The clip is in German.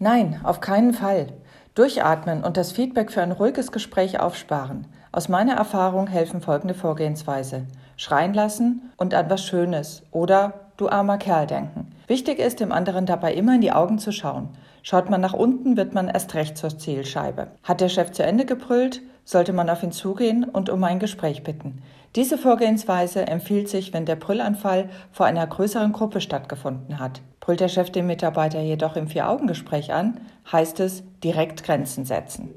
Nein, auf keinen Fall. Durchatmen und das Feedback für ein ruhiges Gespräch aufsparen. Aus meiner Erfahrung helfen folgende Vorgehensweise. Schreien lassen und an was Schönes oder du armer Kerl denken. Wichtig ist, dem anderen dabei immer in die Augen zu schauen. Schaut man nach unten, wird man erst recht zur Zielscheibe. Hat der Chef zu Ende gebrüllt, sollte man auf ihn zugehen und um ein Gespräch bitten. Diese Vorgehensweise empfiehlt sich, wenn der Brüllanfall vor einer größeren Gruppe stattgefunden hat. Brüllt der Chef den Mitarbeiter jedoch im Vier-Augen-Gespräch an, heißt es direkt Grenzen setzen.